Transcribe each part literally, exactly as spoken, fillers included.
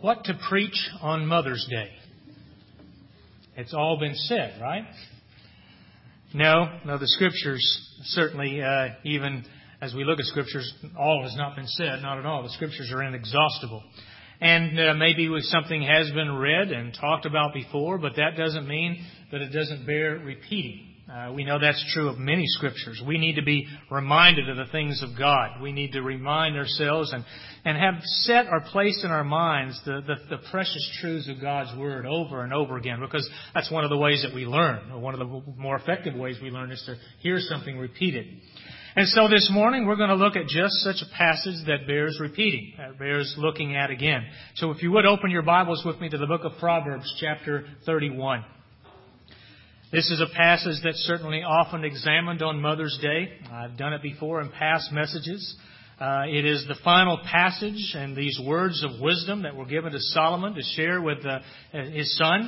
What to preach on Mother's Day? It's all been said, right? No, no, the Scriptures, certainly, uh, even as we look at Scriptures, all has not been said, not at all. The Scriptures are inexhaustible. And uh, maybe something has been read and talked about before, but that doesn't mean that it doesn't bear repeating. Uh, we know that's true of many Scriptures. We need to be reminded of the things of God. We need to remind ourselves and, and have set or placed in our minds the, the, the precious truths of God's Word over and over again, because that's one of the ways that we learn. One of the more effective ways we learn is to hear something repeated. And so this morning we're going to look at just such a passage that bears repeating, that bears looking at again. So if you would open your Bibles with me to the book of Proverbs, chapter thirty-one. This is a passage that's certainly often examined on Mother's Day. I've done it before in past messages. Uh, it is the final passage and these words of wisdom that were given to Solomon to share with uh, his son.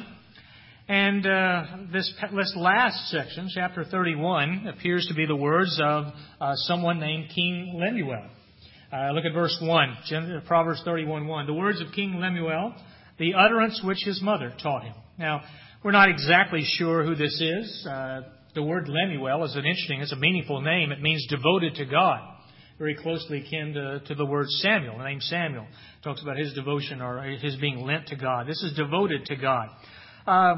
And uh, this, this last section, chapter thirty-one, appears to be the words of uh, someone named King Lemuel. Uh, look at verse one, Proverbs thirty-one one. The words of King Lemuel, the utterance which his mother taught him. Now, we're not exactly sure who this is. Uh, the word Lemuel is an interesting, it's a meaningful name. It means devoted to God. Very closely akin to, to the word Samuel. The name Samuel talks about his devotion or his being lent to God. This is devoted to God. Uh,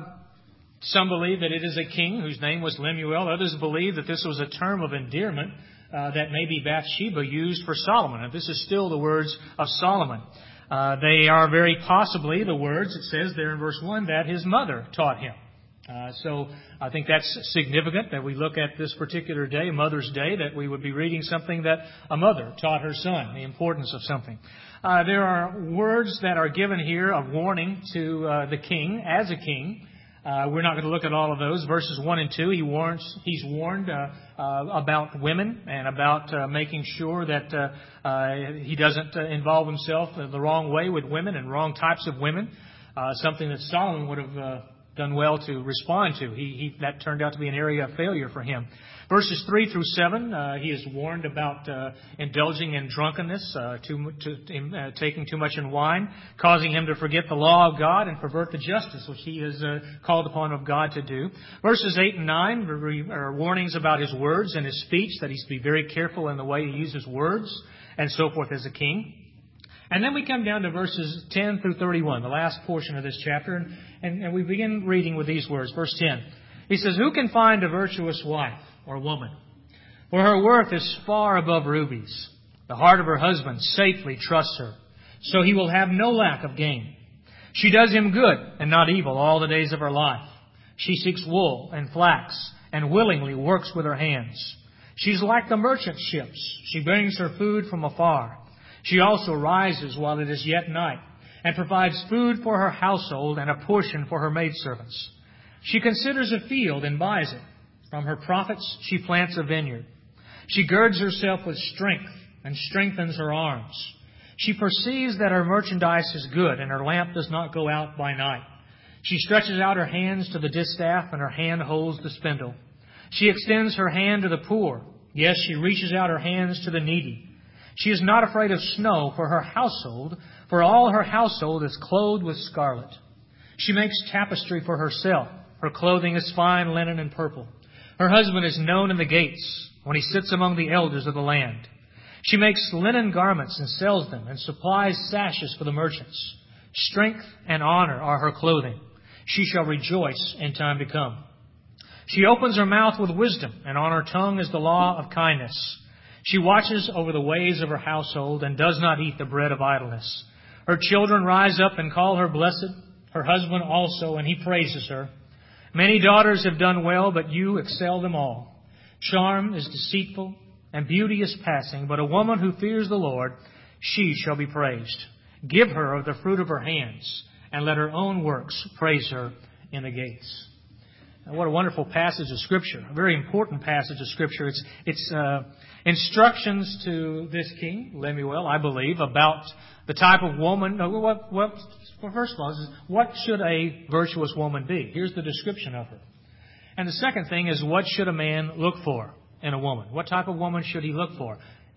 some believe that it is a king whose name was Lemuel. Others believe that this was a term of endearment uh, that maybe Bathsheba used for Solomon. And this is still the words of Solomon. Uh, they are very possibly the words, it says there in verse one, that his mother taught him. Uh, so I think that's significant that we look at this particular day, Mother's Day, that we would be reading something that a mother taught her son, the importance of something. Uh, there are words that are given here of warning to uh, the king as a king. Uh, we're not going to look at all of those. Verses one and two, he warns, he's warned uh, uh, about women and about uh, making sure that uh, uh, he doesn't uh, involve himself the wrong way with women and wrong types of women. Uh, something that Solomon would have uh, done well to respond to. He, he that turned out to be an area of failure for him. Verses three through seven, uh, he is warned about uh, indulging in drunkenness, uh, too, to, uh, taking too much in wine, causing him to forget the law of God and pervert the justice which he is uh, called upon of God to do. Verses eight and nine are warnings about his words and his speech, that he's to be very careful in the way he uses words and so forth as a king. And then we come down to verses ten through thirty-one, the last portion of this chapter, and, and, and we begin reading with these words. Verse ten, he says, "Who can find a virtuous wife or woman? For her worth is far above rubies. The heart of her husband safely trusts her, so he will have no lack of gain. She does him good and not evil all the days of her life. She seeks wool and flax and willingly works with her hands. She's like the merchant ships. She brings her food from afar. She also rises while it is yet night and provides food for her household and a portion for her maidservants. She considers a field and buys it. From her profits she plants a vineyard. She girds herself with strength and strengthens her arms. She perceives that her merchandise is good and her lamp does not go out by night. She stretches out her hands to the distaff and her hand holds the spindle. She extends her hand to the poor. Yes, she reaches out her hands to the needy. She is not afraid of snow for her household, for all her household is clothed with scarlet. She makes tapestry for herself. Her clothing is fine linen and purple. Her husband is known in the gates when he sits among the elders of the land. She makes linen garments and sells them and supplies sashes for the merchants. Strength and honor are her clothing. She shall rejoice in time to come. She opens her mouth with wisdom, and on her tongue is the law of kindness. She watches over the ways of her household and does not eat the bread of idleness. Her children rise up and call her blessed, her husband also, and he praises her. Many daughters have done well, but you excel them all. Charm is deceitful and beauty is passing, but a woman who fears the Lord, she shall be praised. Give her of the fruit of her hands, and let her own works praise her in the gates." Now, what a wonderful passage of Scripture, a very important passage of Scripture. It's, it's uh, instructions to this king, Lemuel, I believe, about the type of woman. No, what, what, well, first of all, is what should a virtuous woman be? Here's the description of her. And the second thing is, what should a man look for in a woman? What type of woman should he look for?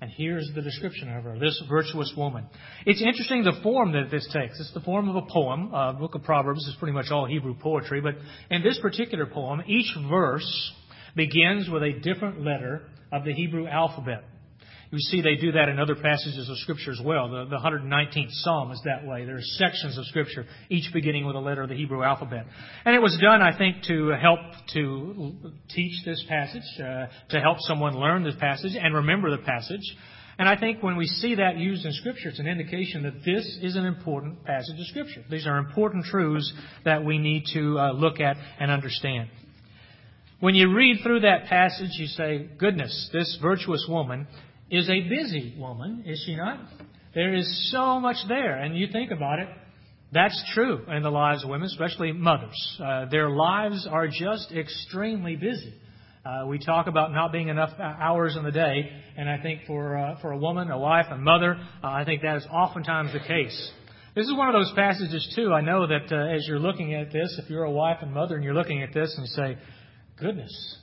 And here's the description of her, this virtuous woman. It's interesting the form that this takes. It's the form of a poem. Uh, Book of Proverbs is pretty much all Hebrew poetry. But in this particular poem, each verse begins with a different letter of the Hebrew alphabet. You see they do that in other passages of Scripture as well. The, the one hundred nineteenth Psalm is that way. There are sections of Scripture, each beginning with a letter of the Hebrew alphabet. And it was done, I think, to help to teach this passage, uh, to help someone learn this passage and remember the passage. And I think when we see that used in Scripture, it's an indication that this is an important passage of Scripture. These are important truths that we need to uh, look at and understand. When you read through that passage, you say, goodness, this virtuous woman is a busy woman, is she not? There is so much there. And you think about it, that's true in the lives of women, especially mothers. Uh, their lives are just extremely busy. Uh, we talk about not being enough hours in the day, and I think for uh, for a woman, a wife, a mother, uh, I think that is oftentimes the case. This is one of those passages, too. I know that uh, as you're looking at this, if you're a wife and mother and you're looking at this and you say, goodness,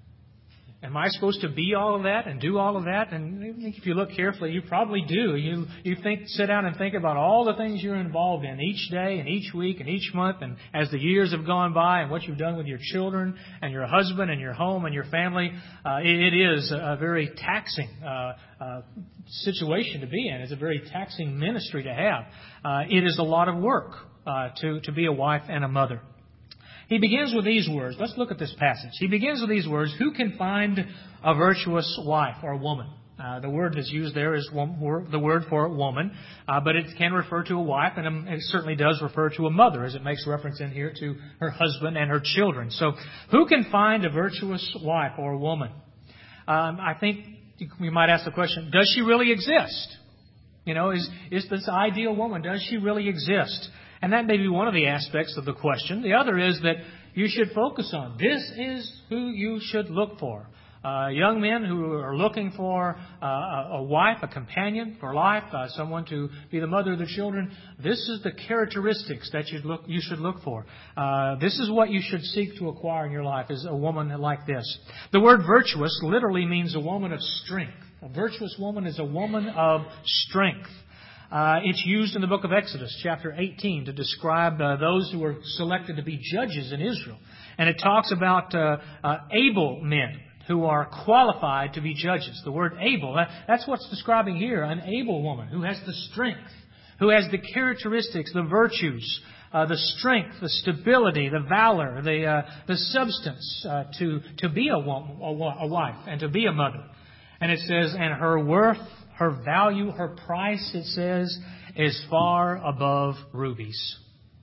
am I supposed to be all of that and do all of that? And I think if you look carefully, you probably do. You you think, sit down and think about all the things you're involved in each day and each week and each month, and as the years have gone by, and what you've done with your children and your husband and your home and your family. Uh, it, it is a very taxing uh, uh, situation to be in. It's a very taxing ministry to have. Uh, it is a lot of work uh, to to be a wife and a mother. He begins with these words. Let's look at this passage. He begins with these words. Who can find a virtuous wife or woman? Uh, the word that's used there is one, the word for woman, uh, but it can refer to a wife, and it certainly does refer to a mother, as it makes reference in here to her husband and her children. So who can find a virtuous wife or woman? Um, I think we might ask the question, does she really exist? You know, is, is this ideal woman, does she really exist? And that may be one of the aspects of the question. The other is that you should focus on. This is who you should look for. Uh, young men who are looking for uh, a wife, a companion for life, uh, someone to be the mother of their children. This is the characteristics that you look you should look for. Uh, this is what you should seek to acquire in your life, is a woman like this. The word virtuous literally means a woman of strength. A virtuous woman is a woman of strength. Uh, it's used in the book of Exodus, chapter eighteen, to describe uh, those who were selected to be judges in Israel. And it talks about uh, uh, able men who are qualified to be judges. The word able, that, that's what's describing here, an able woman who has the strength, who has the characteristics, the virtues, uh, the strength, the stability, the valor, the uh, the substance uh, to to be a, woman, a wife and to be a mother. And it says, and her worth, her value, her price, it says, is far above rubies.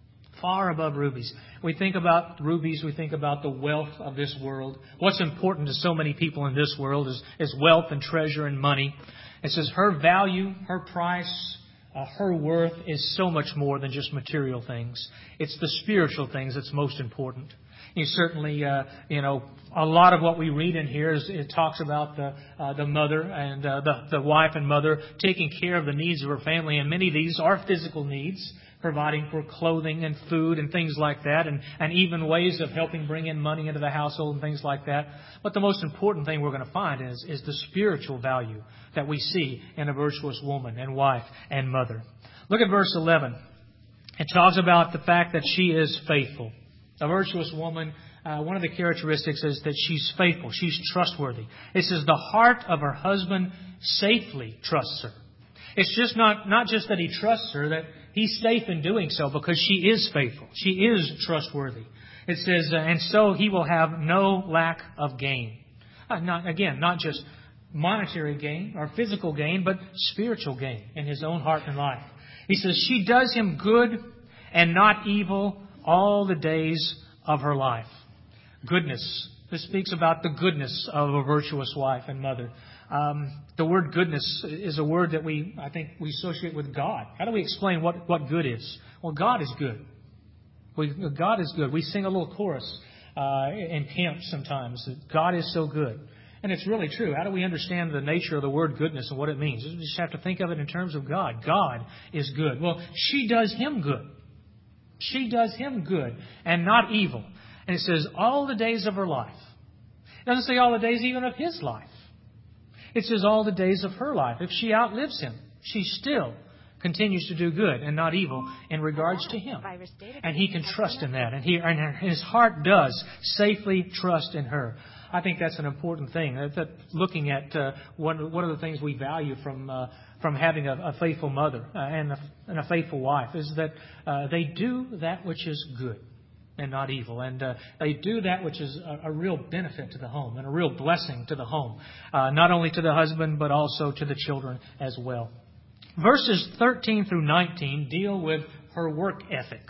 Far above rubies. We think about rubies, we think about the wealth of this world. What's important to so many people in this world is, is wealth and treasure and money. It says her value, her price, uh, her worth is so much more than just material things. It's the spiritual things that's most important. You certainly, uh, you know, a lot of what we read in here is it talks about the uh, the mother and uh, the the wife and mother taking care of the needs of her family, and many of these are physical needs, providing for clothing and food and things like that, and and even ways of helping bring in money into the household and things like that. But the most important thing we're going to find is is the spiritual value that we see in a virtuous woman and wife and mother. Look at verse eleven. It talks about the fact that she is faithful. A virtuous woman, uh, one of the characteristics is that she's faithful. She's trustworthy. It says the heart of her husband safely trusts her. It's just not, not just that he trusts her, that he's safe in doing so because she is faithful. She is trustworthy. It says, uh, and so he will have no lack of gain. Uh, not, again, not just monetary gain or physical gain, but spiritual gain in his own heart and life. He says she does him good and not evil all the days of her life. Goodness. This speaks about the goodness of a virtuous wife and mother. Um, the word goodness is a word that we, I think, we associate with God. How do we explain what, what good is? Well, God is good. We, God is good. We sing a little chorus uh, in camp sometimes that God is so good. And it's really true. How do we understand the nature of the word goodness and what it means? We just have to think of it in terms of God. God is good. Well, she does him good. She does him good and not evil. And it says all the days of her life. It doesn't say all the days even of his life. It says all the days of her life. If she outlives him, she still continues to do good and not evil in regards to him. And he can trust in that. And, he, and his heart does safely trust in her. I think that's an important thing. That looking at uh, one, one of the things we value from uh, from having a, a faithful mother uh, and, a, and a faithful wife is that uh, they do that which is good and not evil. And uh, they do that which is a, a real benefit to the home and a real blessing to the home, uh, not only to the husband but also to the children as well. Verses thirteen through nineteen deal with her work ethic.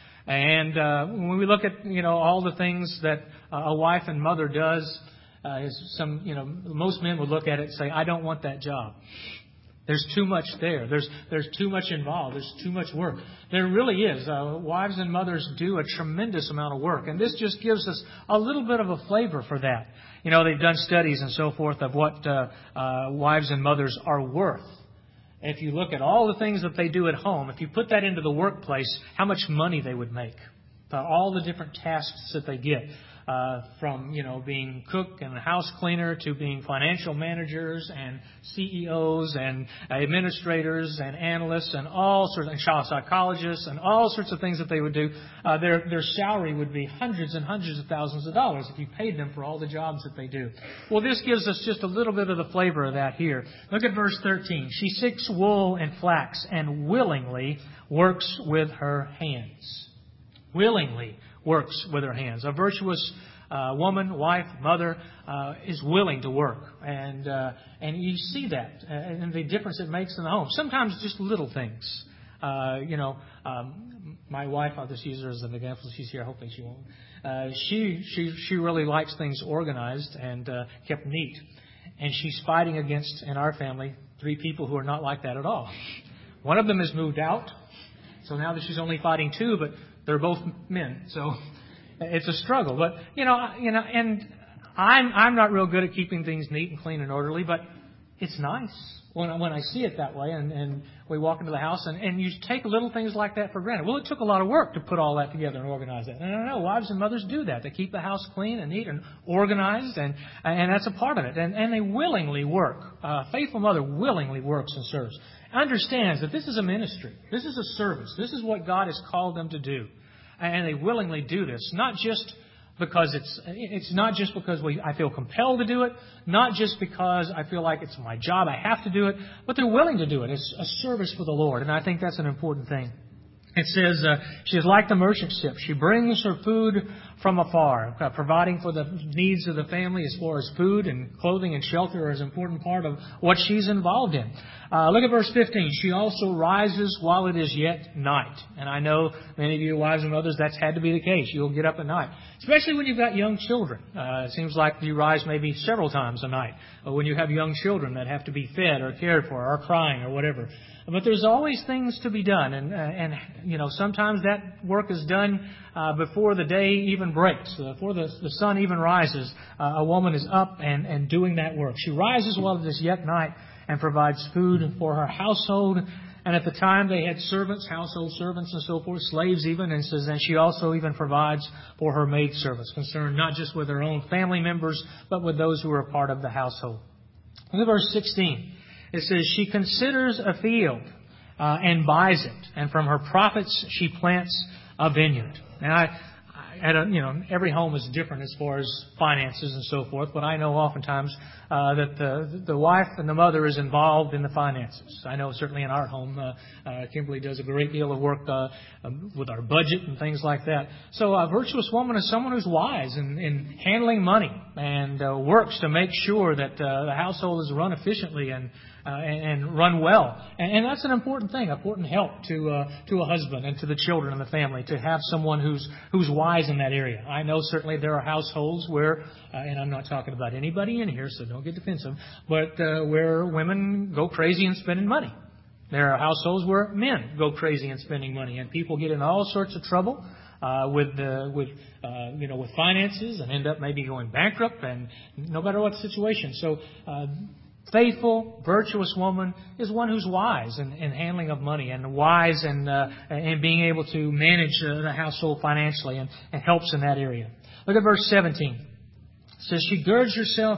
And uh, when we look at, you know, all the things that a wife and mother does, uh, is some, you know, most men would look at it and say, I don't want that job. There's too much there. There's there's too much involved. There's too much work. There really is. Uh, wives and mothers do a tremendous amount of work. And this just gives us a little bit of a flavor for that. You know, they've done studies and so forth of what uh, uh, wives and mothers are worth. If you look at all the things that they do at home, if you put that into the workplace, how much money they would make. Uh, all the different tasks that they get. Uh, from, you know, being cook and house cleaner to being financial managers and C E Os and administrators and analysts and all sorts of child psychologists and all sorts of things that they would do. Uh, their their salary would be hundreds and hundreds of thousands of dollars if you paid them for all the jobs that they do. Well, this gives us just a little bit of the flavor of that here. Look at verse thirteen. She seeks wool and flax and willingly works with her hands. Willingly works with her hands. A virtuous uh, woman, wife, mother uh, is willing to work, and uh, and you see that uh, and the difference it makes in the home. Sometimes just little things. Uh, you know, um, my wife, I'll just use her as an example. She's here. Hopefully she won't. Uh, she she she really likes things organized and uh, kept neat, and she's fighting against in our family three people who are not like that at all. One of them has moved out, so now that she's only fighting two, but they're both men, so it's a struggle. But you know, you know, and I'm I'm not real good at keeping things neat and clean and orderly, but it's nice when I, when I see it that way. And, and we walk into the house, and, and you take little things like that for granted. Well, it took a lot of work to put all that together and organize that. And I don't know, wives and mothers do that. They keep the house clean and neat and organized, and and that's a part of it. And and they willingly work. A faithful mother willingly works and serves. Understands that this is a ministry. This is a service. This is what God has called them to do. And they willingly do this, not just because it's it's not just because we I feel compelled to do it, not just because I feel like it's my job, I have to do it, but they're willing to do it. It's a service for the Lord, and I think that's an important thing. It says, uh, she is like the merchant ship. She brings her food from afar, uh, providing for the needs of the family as far as food and clothing and shelter is an important part of what she's involved in. Uh, look at verse fifteen. She also rises while it is yet night. And I know many of you wives and mothers, that's had to be the case. You'll get up at night, especially when you've got young children. Uh, it seems like you rise maybe several times a night uh, when you have young children that have to be fed or cared for or crying or whatever. But there's always things to be done, and, uh, and you know, sometimes that work is done uh, before the day even breaks, uh, before the, the sun even rises. Uh, a woman is up and, and doing that work. She rises while it is yet night and provides food for her household. And at the time they had servants, household servants and so forth, slaves even, and says, and she also even provides for her maidservants, concerned not just with her own family members, but with those who are a part of the household. Look at verse sixteen. It says, she considers a field uh, and buys it, and from her profits she plants a vineyard. Now, I, I, at a, you know, every home is different as far as finances and so forth, but I know oftentimes uh, that the the wife and the mother is involved in the finances. I know certainly in our home, uh, uh, Kimberly does a great deal of work uh, um, with our budget and things like that. So a virtuous woman is someone who's wise in, in handling money and uh, works to make sure that uh, the household is run efficiently and Uh, and, and run well. And, and that's an important thing, important help to uh, to a husband and to the children and the family, to have someone who's who's wise in that area. I know certainly there are households where, uh, and I'm not talking about anybody in here, so don't get defensive, but uh, where women go crazy in spending money. There are households where men go crazy in spending money, and people get in all sorts of trouble Uh, with uh, with uh, you know with finances and end up maybe going bankrupt, and no matter what the situation. So. Uh, Faithful, virtuous woman is one who's wise in, in handling of money and wise in, uh, in being able to manage uh, the household financially and, and helps in that area. Look at verse seventeen. It says, she girds herself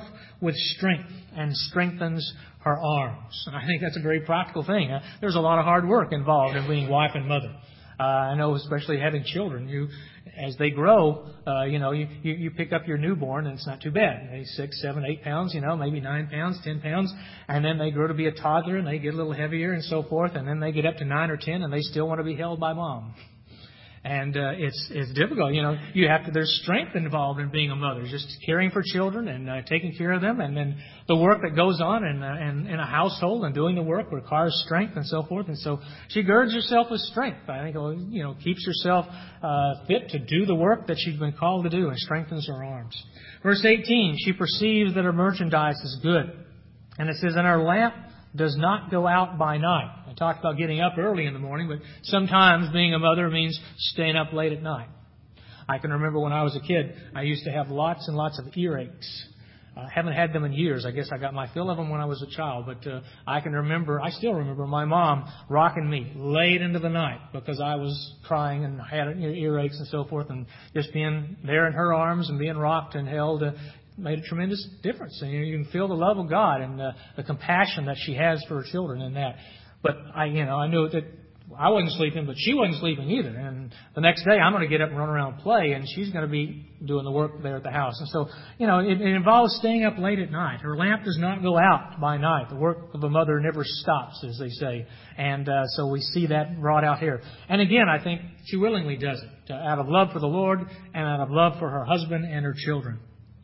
with strength and strengthens her arms. And I think that's a very practical thing. Uh, there's a lot of hard work involved in being wife and mother. Uh, I know, especially having children, you, as they grow, uh, you know, you, you, you pick up your newborn and it's not too bad. Maybe six, seven, eight pounds, you know, maybe nine pounds, ten pounds. And then they grow to be a toddler and they get a little heavier and so forth. And then they get up to nine or ten and they still want to be held by mom. And uh, it's it's difficult. You know, you have to. There's strength involved in being a mother, just caring for children and uh, taking care of them, and then the work that goes on in, uh, in in a household and doing the work requires strength and so forth. And so she girds herself with strength. I think you know keeps herself uh, fit to do the work that she's been called to do, and strengthens her arms. Verse eighteen, she perceives that her merchandise is good, and it says, "And her lamp does not go out by night." I talked about getting up early in the morning, but sometimes being a mother means staying up late at night. I can remember when I was a kid, I used to have lots and lots of earaches. I uh, haven't had them in years. I guess I got my fill of them when I was a child, but uh, I can remember, I still remember my mom rocking me late into the night because I was crying and had earaches and so forth, and just being there in her arms and being rocked and held uh, made a tremendous difference. And you can feel the love of God and the, the compassion that she has for her children in that. But I, you know, I knew that I wasn't sleeping, but she wasn't sleeping either. And the next day, I'm going to get up and run around and play, and she's going to be doing the work there at the house. And so, you know, it, it involves staying up late at night. Her lamp does not go out by night. The work of a mother never stops, as they say. And uh, so we see that brought out here. And again, I think she willingly does it uh, out of love for the Lord and out of love for her husband and her children.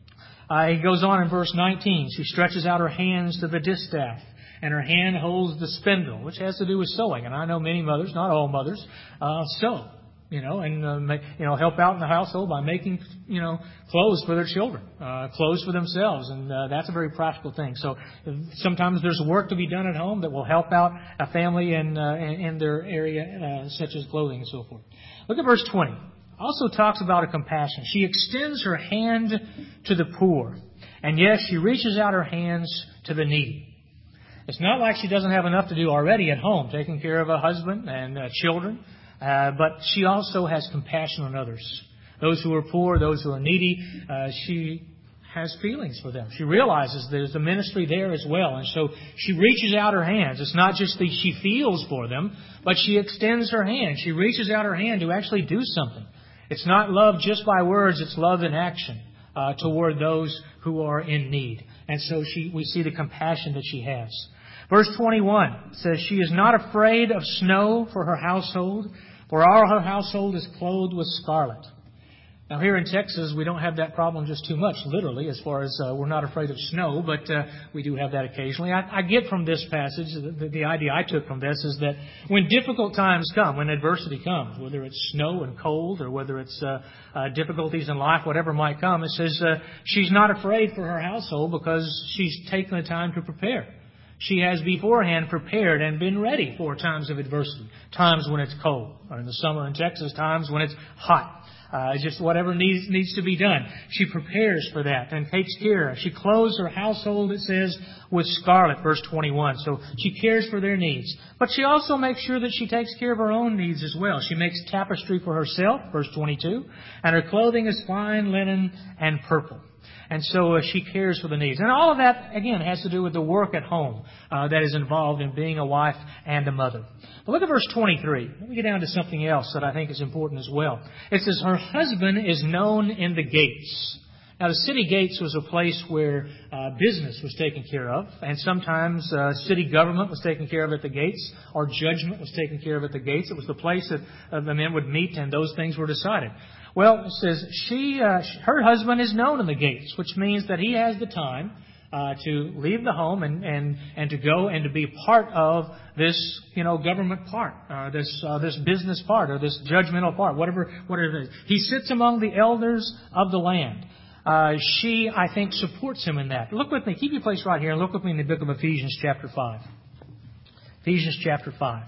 Uh, he goes on in verse nineteen. She stretches out her hands to the distaff, and her hand holds the spindle, which has to do with sewing. And I know many mothers, not all mothers, uh, sew, you know, and uh, make, you know help out in the household by making you know clothes for their children, uh, clothes for themselves, and uh, that's a very practical thing. So sometimes there's work to be done at home that will help out a family in uh, in, in their area, uh, such as clothing and so forth. Look at verse twenty. Also talks about a compassion. She extends her hand to the poor. And yes, she reaches out her hands to the needy. It's not like she doesn't have enough to do already at home, taking care of a husband and uh, children. Uh, but she also has compassion on others. Those who are poor, those who are needy, uh, she has feelings for them. She realizes there's a ministry there as well. And so she reaches out her hands. It's not just that she feels for them, but she extends her hand. She reaches out her hand to actually do something. It's not love just by words, it's love in action uh, toward those who are in need. And so she, we see the compassion that she has. Verse twenty-one says, "She is not afraid of snow for her household, for all her household is clothed with scarlet." Now here in Texas, we don't have that problem just too much, literally, as far as uh, we're not afraid of snow, but uh, we do have that occasionally. I, I get from this passage, the, the idea I took from this is that when difficult times come, when adversity comes, whether it's snow and cold or whether it's uh, uh, difficulties in life, whatever might come, it says uh, she's not afraid for her household because she's taken the time to prepare. She has beforehand prepared and been ready for times of adversity, times when it's cold, or in the summer in Texas, times when it's hot. Uh, just whatever needs needs to be done. She prepares for that and takes care. She clothes her household, it says, with scarlet, verse twenty-one. So she cares for their needs. But she also makes sure that she takes care of her own needs as well. She makes tapestry for herself, verse twenty-two. And her clothing is fine linen and purple. And so uh, she cares for the needs. And all of that, again, has to do with the work at home uh, that is involved in being a wife and a mother. But look at verse twenty-three. Let me get down to something else that I think is important as well. It says, her husband is known in the gates. Now, the city gates was a place where uh, business was taken care of, and sometimes uh, city government was taken care of at the gates, or judgment was taken care of at the gates. It was the place that uh, the men would meet, and those things were decided. Well, it says she, uh, her husband is known in the gates, which means that he has the time uh, to leave the home and, and, and to go and to be part of this, you know, government part, uh, this uh, this business part, or this judgmental part, whatever whatever it is. He sits among the elders of the land. Uh, she, I think, supports him in that. Look with me. Keep your place right here and look with me in the book of Ephesians chapter five. Ephesians chapter five.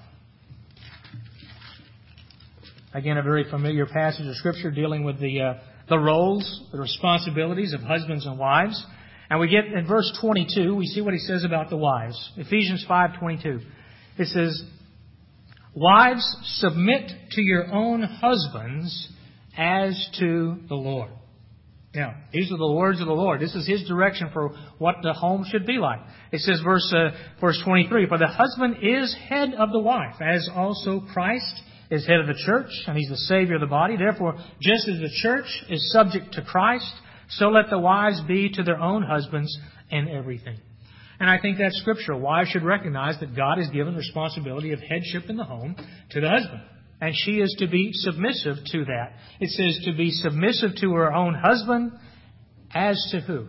Again, a very familiar passage of Scripture dealing with the uh, the roles, the responsibilities of husbands and wives. And we get in verse twenty-two, we see what he says about the wives. Ephesians five twenty-two. It says, "Wives, submit to your own husbands as to the Lord." Now, these are the words of the Lord. This is His direction for what the home should be like. It says, verse uh, verse twenty-three, "For the husband is head of the wife, as also Christ is head of the church, and He's the Savior of the body. Therefore, just as the church is subject to Christ, so let the wives be to their own husbands in everything." And I think that's scriptural. Wives should recognize that God has given responsibility of headship in the home to the husband. And she is to be submissive to that. It says to be submissive to her own husband as to who?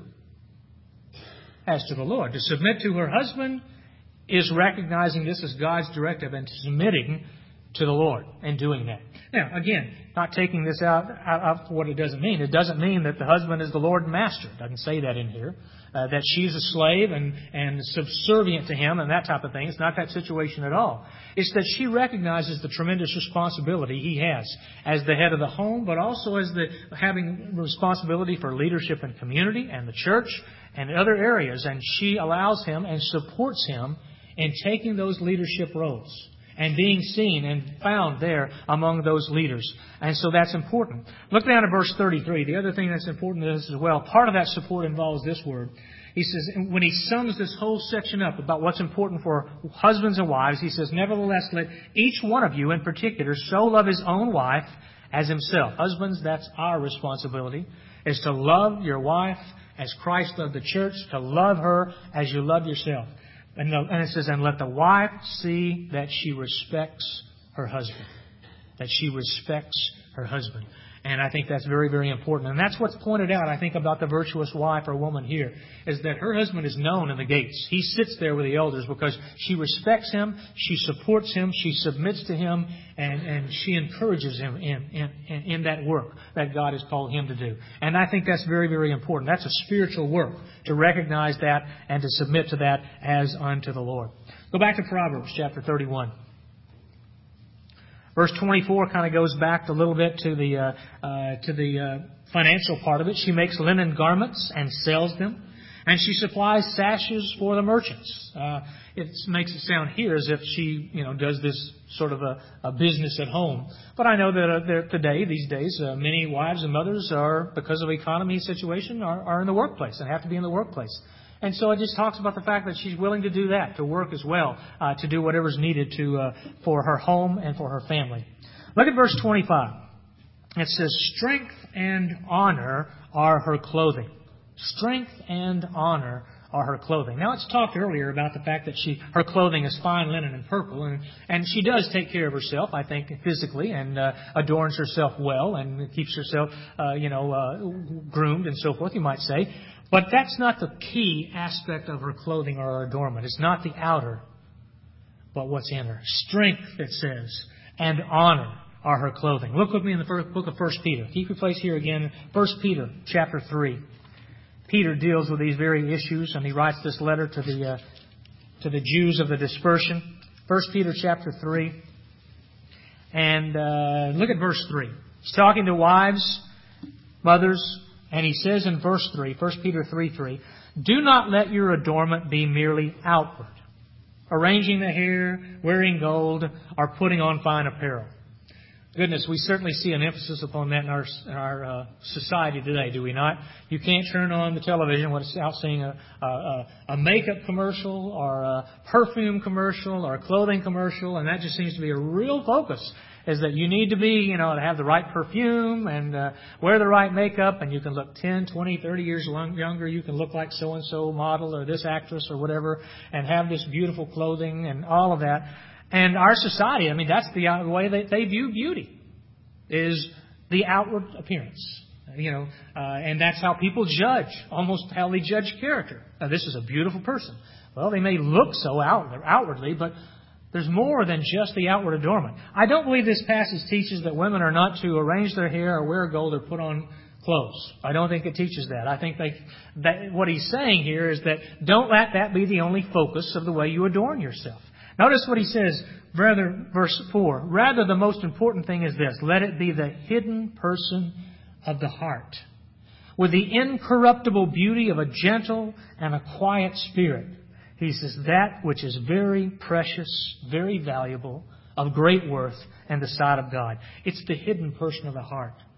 As to the Lord. To submit to her husband is recognizing this as God's directive and submitting to the Lord and doing that. Now, again, not taking this out, out, out for what it doesn't mean. It doesn't mean that the husband is the Lord and master. It doesn't say that in here. Uh, that she's a slave and, and subservient to him and that type of thing. It's not that situation at all. It's that she recognizes the tremendous responsibility he has as the head of the home, but also as the having responsibility for leadership in community and the church and other areas. And she allows him and supports him in taking those leadership roles and being seen and found there among those leaders. And so that's important. Look down at verse thirty-three. The other thing that's important to this as well, part of that support involves this word. He says, when he sums this whole section up about what's important for husbands and wives, he says, "Nevertheless, let each one of you in particular so love his own wife as himself." Husbands, that's our responsibility, is to love your wife as Christ loved the church, to love her as you love yourself. And, the, and it says, "And let the wife see that she respects her husband." That she respects her husband. And I think that's very, very important. And that's what's pointed out, I think, about the virtuous wife or woman here, is that her husband is known in the gates. He sits there with the elders because she respects him, she supports him, she submits to him, and, and she encourages him in, in, in that work that God has called him to do. And I think that's very, very important. That's a spiritual work, to recognize that and to submit to that as unto the Lord. Go back to Proverbs chapter thirty-one. Verse twenty-four kind of goes back a little bit to the uh, uh, to the uh, financial part of it. "She makes linen garments and sells them, and she supplies sashes for the merchants." Uh, it makes it sound here as if she, you know, does this sort of a, a business at home. But I know that uh, there, today, these days, uh, many wives and mothers are, because of economy situation, are, are in the workplace and have to be in the workplace. And so it just talks about the fact that she's willing to do that, to work as well, uh, to do whatever's needed to uh, for her home and for her family. Look at verse twenty-five. It says, "Strength and honor are her clothing." Strength and honor are her clothing. Now, it's talked earlier about the fact that she her clothing is fine linen and purple, and, and she does take care of herself, I think, physically, and uh, adorns herself well and keeps herself, uh, you know, uh, groomed and so forth, you might say. But that's not the key aspect of her clothing or her adornment. It's not the outer, but what's in her. Strength, it says, and honor are her clothing. Look with me in the first book of First Peter. Keep your place here again. First Peter chapter three. Peter deals with these very issues, and he writes this letter to the uh, to the Jews of the dispersion. First Peter chapter three. And uh, look at verse three. He's talking to wives, mothers, and he says in verse three, First Peter three three, "Do not let your adornment be merely outward, arranging the hair, wearing gold, or putting on fine apparel." Goodness, we certainly see an emphasis upon that in our in our uh, society today, do we not? You can't turn on the television without seeing a, a, a makeup commercial or a perfume commercial or a clothing commercial, and that just seems to be a real focus, is that you need to be, you know, to have the right perfume and uh, wear the right makeup, and you can look ten, twenty, thirty years long, younger. You can look like so-and-so model or this actress or whatever, and have this beautiful clothing and all of that. And our society, I mean, that's the way that they view beauty, is the outward appearance. You know, uh, and that's how people judge, almost how they judge character. Now, this is a beautiful person. Well, they may look so out, outwardly, but there's more than just the outward adornment. I don't believe this passage teaches that women are not to arrange their hair or wear gold or put on clothes. I don't think it teaches that. I think they, that what he's saying here is that don't let that be the only focus of the way you adorn yourself. Notice what he says, rather, verse four. "Rather, the most important thing is this: let it be the hidden person of the heart, with the incorruptible beauty of a gentle and a quiet spirit." He says, "that which is very precious, very valuable, of great worth in the sight of God." It's the hidden person of the heart.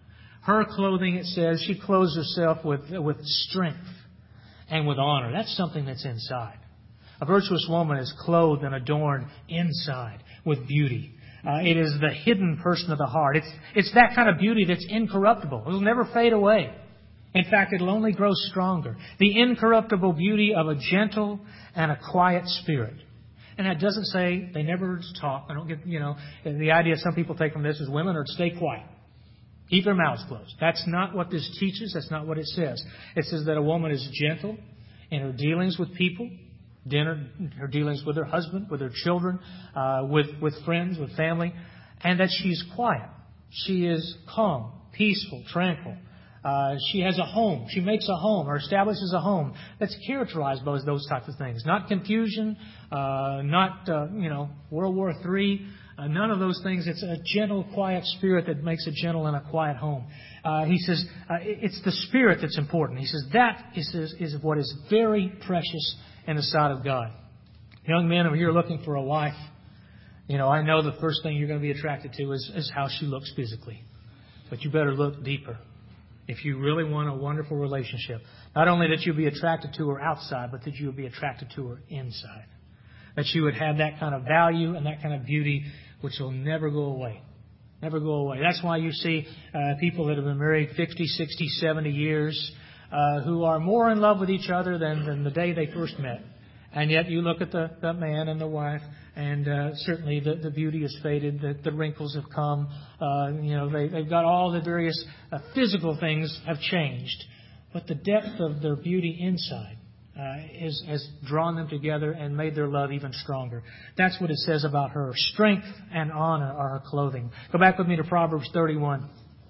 Her clothing, it says, she clothes herself with, with strength and with honor. That's something that's inside. A virtuous woman is clothed and adorned inside with beauty. Uh, it is the hidden person of the heart. It's, it's that kind of beauty that's incorruptible. It will never fade away. In fact, it'll only grow stronger. The incorruptible beauty of a gentle and a quiet spirit. And that doesn't say they never talk. I don't get, you know, the idea some people take from this is women are to stay quiet. Keep their mouths closed. That's not what this teaches. That's not what it says. It says that a woman is gentle in her dealings with people, dinner, her dealings with her husband, with her children, uh, with, with friends, with family, and that she's quiet. She is calm, peaceful, tranquil. Uh, she has a home. She makes a home or establishes a home that's characterized by those types of things. Not confusion, uh, not, uh, you know, World War Three, uh, none of those things. It's a gentle, quiet spirit that makes a gentle and a quiet home. Uh, he says uh, it's the spirit that's important. He says that is, is, is what is very precious in the sight of God. Young men, if you're looking for a wife, you know, I know the first thing you're going to be attracted to is, is how she looks physically. But you better look deeper. If you really want a wonderful relationship, not only that you'll be attracted to her outside, but that you'll be attracted to her inside. That you would have that kind of value and that kind of beauty which will never go away. Never go away. That's why you see uh, people that have been married fifty, sixty, seventy years uh, who are more in love with each other than, than the day they first met. And yet you look at the, the man and the wife, and uh, certainly the, the beauty has faded, the, the wrinkles have come, uh, you know, they, they've got all the various uh, physical things have changed. But the depth of their beauty inside uh, is, has drawn them together and made their love even stronger. That's what it says about her. Strength and honor are her clothing. Go back with me to Proverbs thirty-one.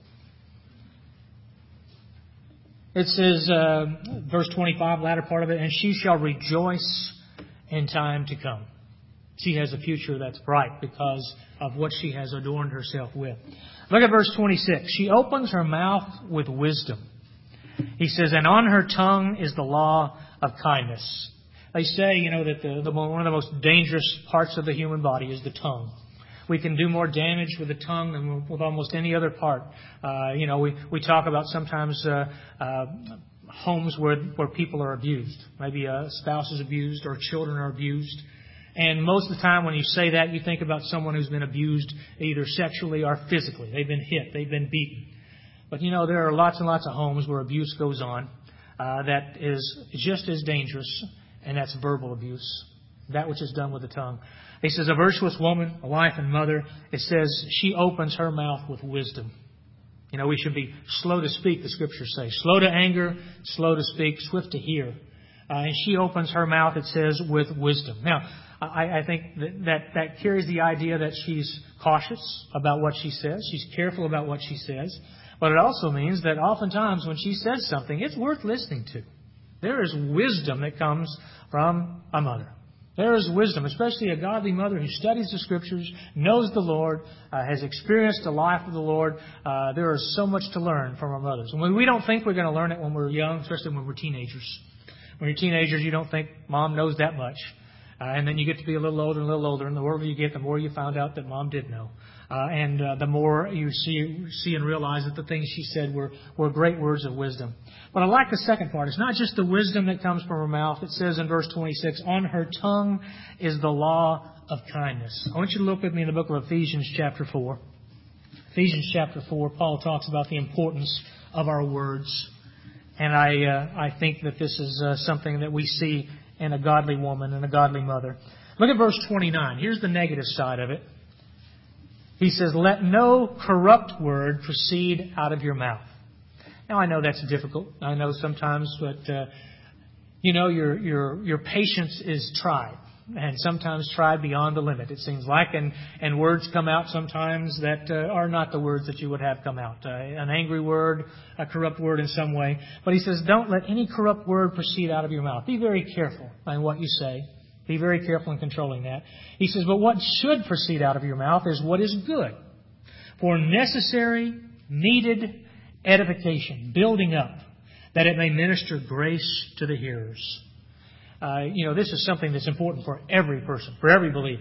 It says, uh, verse twenty-five, latter part of it, and she shall rejoice in time to come. She has a future that's bright because of what she has adorned herself with. Look at verse twenty-six. She opens her mouth with wisdom. He says, and on her tongue is the law of kindness. They say, you know, that the, the one of the most dangerous parts of the human body is the tongue. We can do more damage with the tongue than with almost any other part. Uh, you know, we, we talk about sometimes uh, uh, homes where where people are abused. Maybe a spouse is abused or children are abused. And most of the time when you say that, you think about someone who's been abused either sexually or physically. They've been hit. They've been beaten. But, you know, there are lots and lots of homes where abuse goes on uh, that is just as dangerous, and that's verbal abuse, that which is done with the tongue. He says, a virtuous woman, a wife and mother, it says she opens her mouth with wisdom. You know, we should be slow to speak, the Scriptures say. Slow to anger, slow to speak, swift to hear. Uh, and she opens her mouth, it says, with wisdom. Now, I, I think that, that that carries the idea that she's cautious about what she says. She's careful about what she says. But it also means that oftentimes when she says something, it's worth listening to. There is wisdom that comes from a mother. There is wisdom, especially a godly mother who studies the Scriptures, knows the Lord, uh, has experienced the life of the Lord. Uh, there is so much to learn from our mothers. And when we don't think we're going to learn it when we're young, especially when we're teenagers. When you're teenagers, you don't think Mom knows that much. Uh, and then you get to be a little older and a little older. And the older you get, the more you found out that Mom did know. Uh, and uh, the more you see see and realize that the things she said were, were great words of wisdom. But I like the second part. It's not just the wisdom that comes from her mouth. It says in verse twenty-six, on her tongue is the law of kindness. I want you to look with me in the book of Ephesians chapter four. Ephesians chapter four, Paul talks about the importance of our words. And I uh, I think that this is uh, something that we see in a godly woman and a godly mother. Look at verse twenty-nine. Here's the negative side of it. He says, let no corrupt word proceed out of your mouth. Now, I know that's difficult. I know sometimes, but, uh, you know, your your your patience is tried. And sometimes tried beyond the limit, it seems like. And, and words come out sometimes that uh, are not the words that you would have come out. Uh, an angry word, a corrupt word in some way. But he says, don't let any corrupt word proceed out of your mouth. Be very careful in what you say. Be very careful in controlling that. He says, but what should proceed out of your mouth is what is good for necessary, needed edification, building up, that it may minister grace to the hearers. Uh, you know, this is something that's important for every person, for every believer.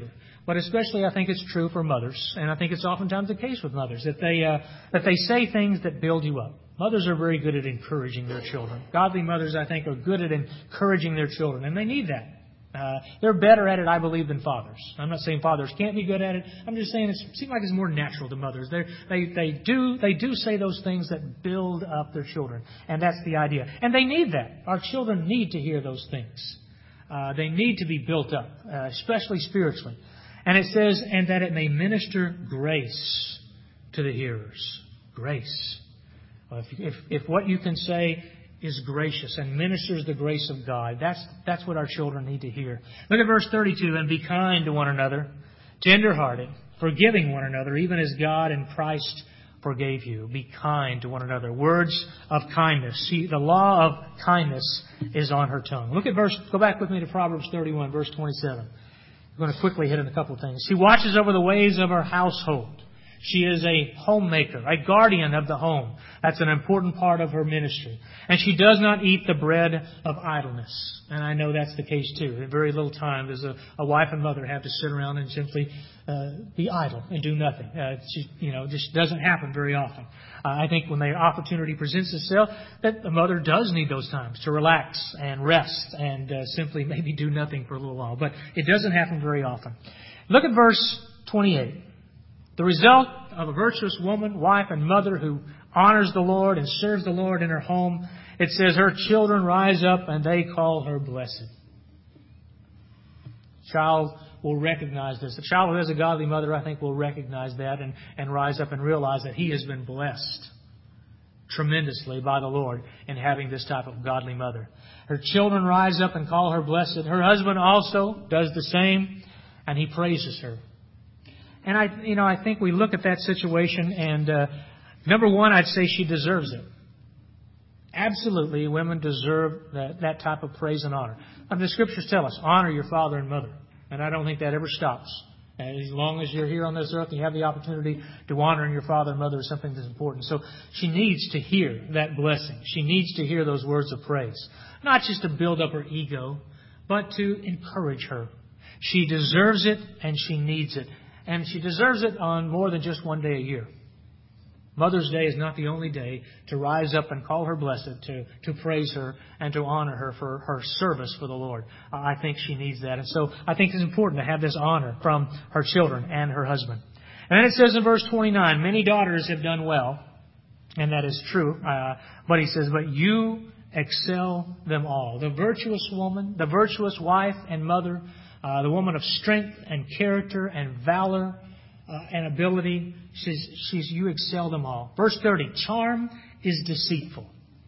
But especially, I think it's true for mothers, and I think it's oftentimes the case with mothers, that they uh, that they say things that build you up. Mothers are very good at encouraging their children. Godly mothers, I think, are good at encouraging their children, and they need that. Uh, they're better at it, I believe, than fathers. I'm not saying fathers can't be good at it. I'm just saying it seems like it's more natural to mothers. They're, they they do they do say those things that build up their children, and that's the idea. And they need that. Our children need to hear those things. Uh, they need to be built up, uh, especially spiritually. And it says, and that it may minister grace to the hearers. Grace. Well, if, if if what you can say is gracious and ministers the grace of God. That's that's what our children need to hear. Look at verse thirty-two. And be kind to one another, tender-hearted, forgiving one another, even as God in Christ forgave you. Be kind to one another. Words of kindness. See, the law of kindness is on her tongue. Look at verse. Go back with me to Proverbs thirty-one, verse twenty-seven. I'm going to quickly hit on a couple of things. She watches over the ways of her household. She is a homemaker, a guardian of the home. That's an important part of her ministry. And she does not eat the bread of idleness. And I know that's the case too. In very little time does a, a wife and mother have to sit around and simply uh, be idle and do nothing. Uh, she, you know, just doesn't happen very often. Uh, I think when the opportunity presents itself, that the mother does need those times to relax and rest and uh, simply maybe do nothing for a little while. But it doesn't happen very often. Look at verse twenty-eight. The result of a virtuous woman, wife, and mother who honors the Lord and serves the Lord in her home, it says her children rise up and they call her blessed. The child will recognize this. The child who has a godly mother, I think, will recognize that and, and rise up and realize that he has been blessed tremendously by the Lord in having this type of godly mother. Her children rise up and call her blessed. Her husband also does the same, and he praises her. And I, you know, I think we look at that situation, and uh, number one, I'd say she deserves it. Absolutely, women deserve that, that type of praise and honor. I mean, the Scriptures tell us, honor your father and mother, and I don't think that ever stops. As long as you're here on this earth, and you have the opportunity to honor your father and mother is something that's important. So she needs to hear that blessing. She needs to hear those words of praise, not just to build up her ego, but to encourage her. She deserves it, and she needs it. And she deserves it on more than just one day a year. Mother's Day is not the only day to rise up and call her blessed, to, to praise her and to honor her for her service for the Lord. I think she needs that. And so I think it's important to have this honor from her children and her husband. And then it says in verse twenty-nine, many daughters have done well. And that is true. Uh, but he says, but you excel them all. The virtuous woman, the virtuous wife and mother, Uh, the woman of strength and character and valor uh, and ability, she's, she's, you excel them all. Verse thirty, charm is deceitful.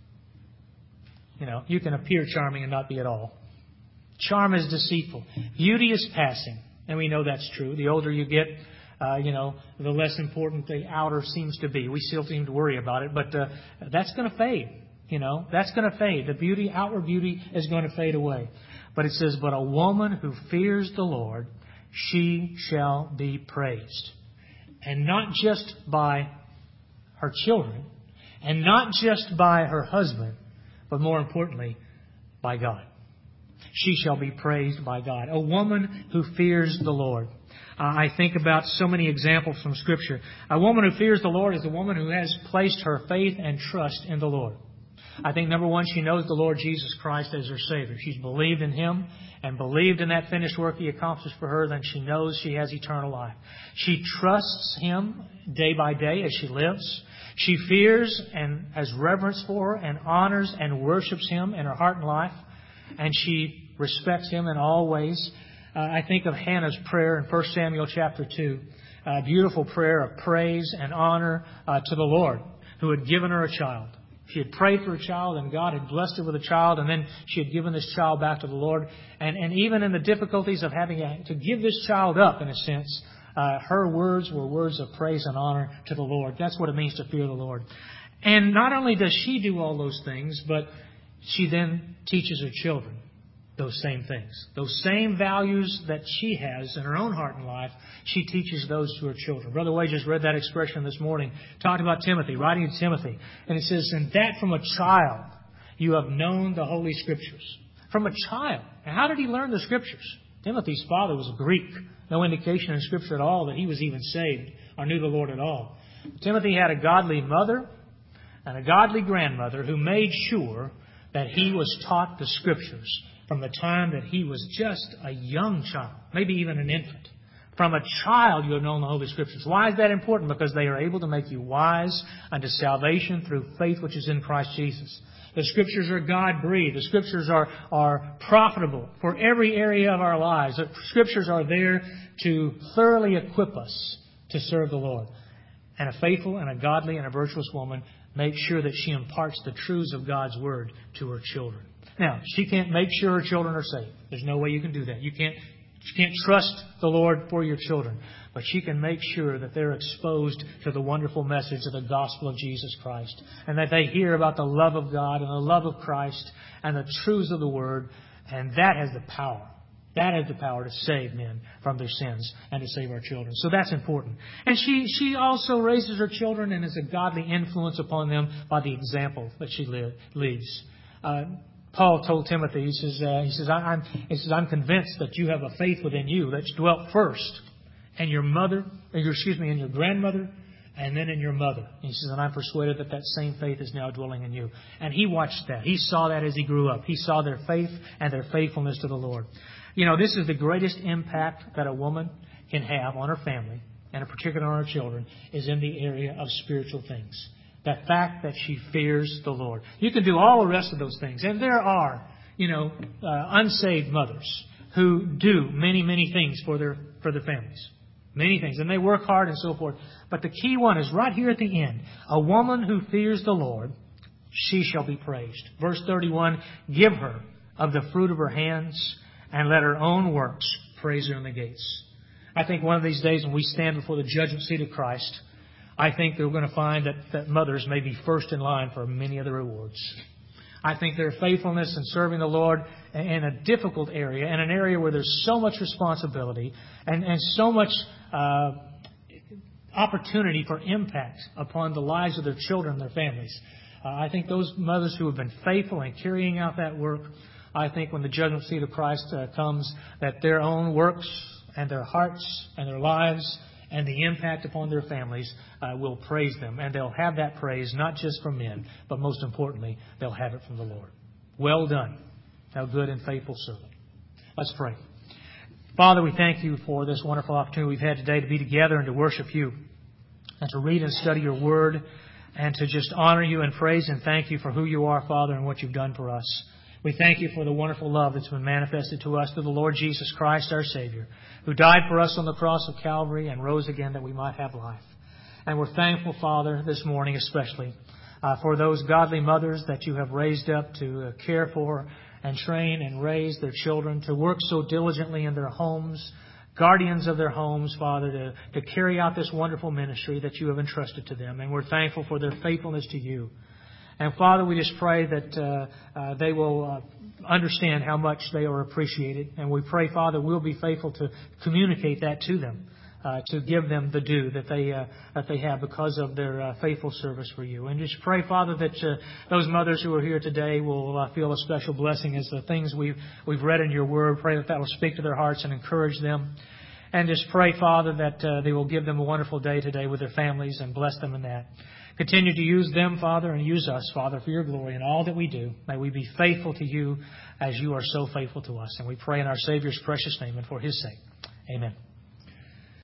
You know, you can appear charming and not be at all. Charm is deceitful. Beauty is passing. And we know that's true. The older you get, uh, you know, the less important the outer seems to be. We still seem to worry about it, but uh, that's going to fade. You know, that's going to fade. The beauty, outward beauty is going to fade away. But it says, but a woman who fears the Lord, she shall be praised. And not just by her children, and not just by her husband, but more importantly, by God. She shall be praised by God. A woman who fears the Lord. Uh, I think about so many examples from Scripture. A woman who fears the Lord is a woman who has placed her faith and trust in the Lord. I think, number one, she knows the Lord Jesus Christ as her Savior. She's believed in Him and believed in that finished work He accomplished for her. Then she knows she has eternal life. She trusts Him day by day as she lives. She fears and has reverence for and honors and worships Him in her heart and life. And she respects Him in all ways. Uh, I think of Hannah's prayer in First Samuel chapter two. A beautiful prayer of praise and honor uh, to the Lord who had given her a child. She had prayed for a child, and God had blessed her with a child, and then she had given this child back to the Lord. And, and even in the difficulties of having to give this child up, in a sense, uh, her words were words of praise and honor to the Lord. That's what it means to fear the Lord. And not only does she do all those things, but she then teaches her children those same things. Those same values that she has in her own heart and life, she teaches those to her children. Brother Wade just read that expression this morning, talking about Timothy, writing to Timothy. And it says, and that from a child you have known the Holy Scriptures. From a child. And how did he learn the Scriptures? Timothy's father was a Greek. no indication in Scripture at all that he was even saved or knew the Lord at all. Timothy had a godly mother and a godly grandmother who made sure that he was taught the Scriptures from the time that he was just a young child, maybe even an infant. From a child you have known the Holy Scriptures. Why is that important? Because they are able to make you wise unto salvation through faith which is in Christ Jesus. The Scriptures are God-breathed. The Scriptures are, are profitable for every area of our lives. The Scriptures are there to thoroughly equip us to serve the Lord. And a faithful and a godly and a virtuous woman makes sure that she imparts the truths of God's Word to her children. Now, she can't make sure her children are saved. There's no way you can do that. You can't You can't trust the Lord for your children. But she can make sure that they're exposed to the wonderful message of the gospel of Jesus Christ. And that they hear about the love of God and the love of Christ and the truths of the Word. And that has the power. That has the power to save men from their sins and to save our children. So that's important. And she, she also raises her children and is a godly influence upon them by the example that she leads. Uh, Paul told Timothy, he says, uh, he says, I, I'm, he says, I'm convinced that you have a faith within you that's dwelt first in your mother, or your, excuse me, in your grandmother, and then in your mother. And he says, and I'm persuaded that that same faith is now dwelling in you. And he watched that. He saw that as he grew up. He saw their faith and their faithfulness to the Lord. You know, this is the greatest impact that a woman can have on her family, and in particular on her children, is in the area of spiritual things. The fact that she fears the Lord. You can do all the rest of those things. And there are, you know, uh, unsaved mothers who do many, many things for their for their families. Many things. And they work hard and so forth. But the key one is right here at the end. A woman who fears the Lord, she shall be praised. Verse thirty-one, give her of the fruit of her hands, and let her own works praise her in the gates. I think one of these days when we stand before the judgment seat of Christ, I think they're going to find that, that mothers may be first in line for many of the rewards. I think their faithfulness in serving the Lord in a difficult area, in an area where there's so much responsibility and, and so much uh, opportunity for impact upon the lives of their children and their families. Uh, I think those mothers who have been faithful in carrying out that work, I think when the judgment seat of Christ uh, comes, that their own works and their hearts and their lives and the impact upon their families uh, will praise them. And they'll have that praise not just from men, but most importantly, they'll have it from the Lord. Well done, thou good and faithful servant. Let's pray. Father, we thank you for this wonderful opportunity we've had today to be together and to worship you and to read and study your word and to just honor you and praise and thank you for who you are, Father, and what you've done for us. We thank you for the wonderful love that's been manifested to us through the Lord Jesus Christ, our Savior, who died for us on the cross of Calvary and rose again that we might have life. And we're thankful, Father, this morning especially, uh, for those godly mothers that you have raised up to uh, care for and train and raise their children, to work so diligently in their homes, guardians of their homes, Father, to, to carry out this wonderful ministry that you have entrusted to them. And we're thankful for their faithfulness to you. And Father, we just pray that uh, uh, they will uh, understand how much they are appreciated. And we pray, Father, we'll be faithful to communicate that to them, uh, to give them the due that they uh, that they have because of their uh, faithful service for you. And just pray, Father, that uh, those mothers who are here today will uh, feel a special blessing as the things we've, we've read in your word. Pray that that will speak to their hearts and encourage them. And just pray, Father, that uh, they will give them a wonderful day today with their families and bless them in that. Continue to use them, Father, and use us, Father, for your glory in all that we do. May we be faithful to you as you are so faithful to us. And we pray in our Savior's precious name and for his sake. Amen.